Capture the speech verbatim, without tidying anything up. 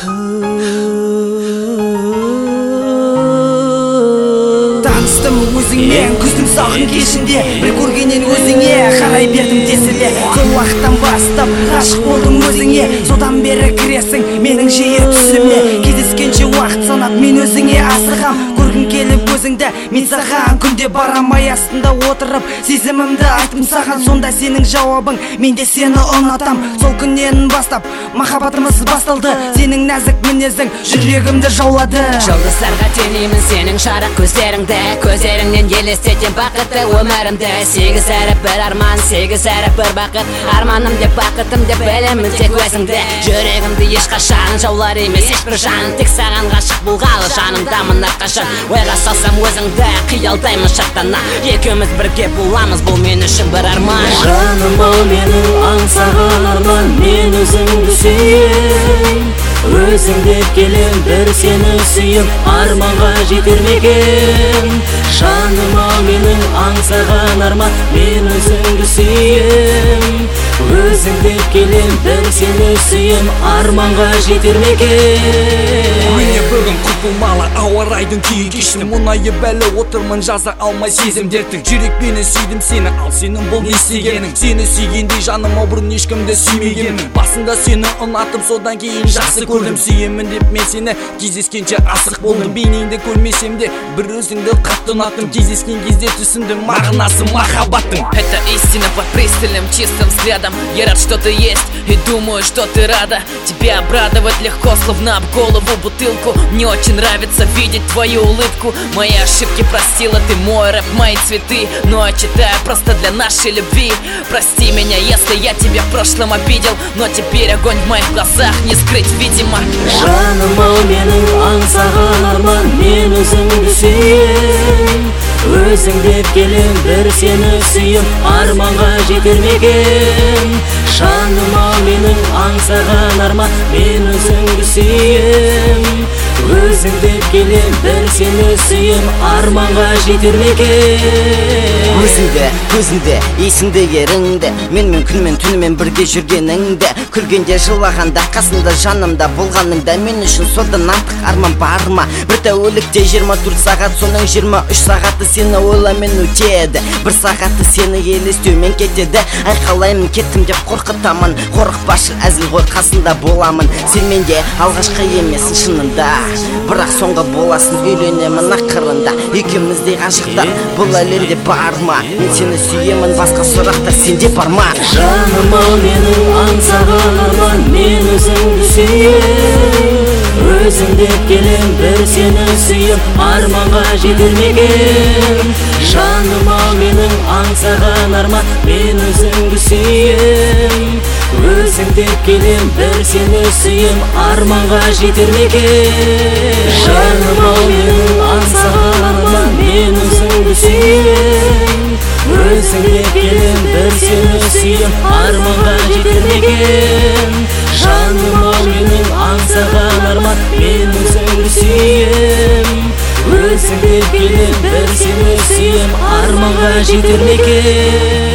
Таныстым өзіңмен күздің салқын кешінде, бір көргеннен өзіңе қарай бердім тесіле. Сол уақыттан бастап ғашық болдым өзіңе, содан бері кіресің менің жиі түсіме. Кездескенше уақыт санап мен өзіңе асығам, көргім келіп өзіңді мен саған күнде барамай астында отырып сезімімді айтым саған. Сонда сенің жауабың мен де сені ұнатам. Сол күннен бастап махаббатымыз басталды, сенің нәзік мінезің жүрегімді жаулады. Жұлдыздарға теңеймін сенің жарық көздеріңді, көздеріңнен елестетем бақытты өмірімді. Сегіз әріп бір арман, сегіз әріп бір бақыт, арманым деп бақытым деп білемін тек өзіңді. Жүрегімді ешқашан жаулар емес ешбір жан, тек саған ғашық болғалы жанымдамын әрқашан. Ойға салсам өзіңді қиялдаймын шаттана, екеуміз бірге боламыз, бұл мен үшін бір арман. Жаным ау менің аңсаған арман, мен өзіңді сүйем, өзіңді келем бір сені сүйем, арманға жетер ме екен. Жаным ау менің аңсаған арман, мен өзіңді сүйем, өзіңді келем бір сені сүйем, арманға жетер ме екен. Міне бүгін құтылмалы ауа райдың күйін кештім, мұңайып әлі отырмын жаза алмай сезім дерттік. Жүрекпенен сүйдім сені, ал сенің бұл не істегенің? Сені сүйгендей жаным ау бұрын ешкімді сүймегенмін. Басында сені ұнатып содан кейін жақсы көрдім, сүйемін деп мен сені кездескенше асық болдым. Бейнеңді көрмесем де бір өзіңді қатты ұнаттым, кездескен кезде түсіндім мағынасы махаббаттың. Это истина под пристальным чистым взглядом. Я рад, что ты есть и думаю, что ты рада. Тебя обрадовать легко, словно об голову бутылку. Мне очень нравится видеть твою улыбку. Мои ошибки простила ты, мой рэп, мои цветы. Но я читаю просто для нашей любви. Прости меня, если я тебя в прошлом обидел, но теперь огонь в моих глазах не скрыть, видимо. Жаным ау менің аңсаған арман, мен өзіңді сүйем, өзіңді келем бір сені сүйем, арманға жетер ме екен. Жаным ау менің аңсаған арман, мен өзіңді сүйем, өзіңді келем бір сені сүйем, арманға жетер ме екен. Өзіңді, көзіңді, есіңді еріңді, менімен күнімен түнімен бірге жүргеніңді, күлгенде жылағанда қасымда жанымда болғаныңда, мен үшін содан артық арман бар ма? Бір тәулікте жиырма төрт сағат, соның жиырма үш сағаты сені ойлаумен өтеді, бір сағаты сені елестеумен кетеді. Айқалаймын кеттім деп қорқытамын, қорықпашы әзіл ғой қасында боламын. Сен менде алғашқы емессің шынында, бірақ соңғы боласың, үйленемін ақырында. Екеуміздей ғашықтар бұл әлемде бар ма? Мен сені сүйемін, басқа сұрақтар сенде бар ма? Жаным ау менің аңсаған арман, мен өзіңді сүйем, өзіңді келем бір сені сүйем, арманға жетер ме екен. Жаным ау менің аңсаған арман, мен өзіңді сүйем, өзіңді келем бір сені сүйем, арманға жетер ме екен. Жаным ау менің аңсаған арман, мен өзіңді сүйем, өзіңді келем бір сені сүйем, арманға жетер ме екен. Жаным ау менің аңсаған арман, мен өзіңді сүйем, өзіңді келем бір сені сүйем, арманға жетер ме екен.